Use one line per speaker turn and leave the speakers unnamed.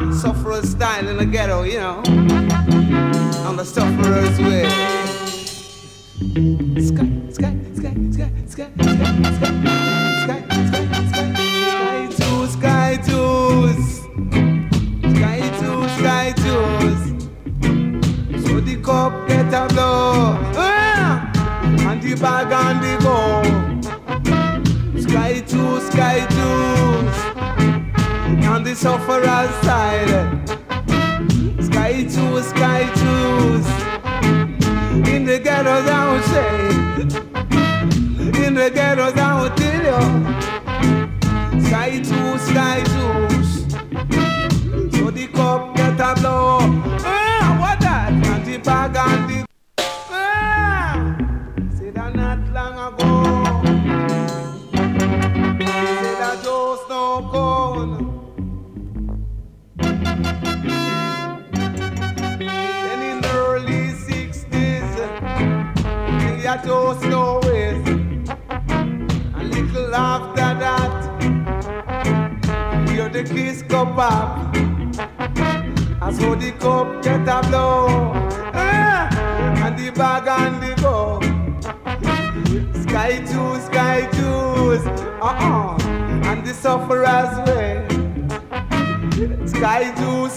Sufferer style in the ghetto, you know. On the sufferer's way. Sky, sky, sky, sky, sky, sky, sky, sky, sky, sky, sky twos, sky twos, sky twos. So the cup get a blow, and the bag on the go. Sky twos, on the sufferer's side. Sky twos, in the ghettos I will say, in the ghettos I will tell you. Sky twos, so the cup get a blow. What that? And the bag and the say that not long ago. Say that just no gone. Then in the early 60s, they had just no ways. A little after that, hear the kiss go pop. I saw the cup get a blow, and the bag and the go. Sky twos, and the sufferer's way. Sky twos,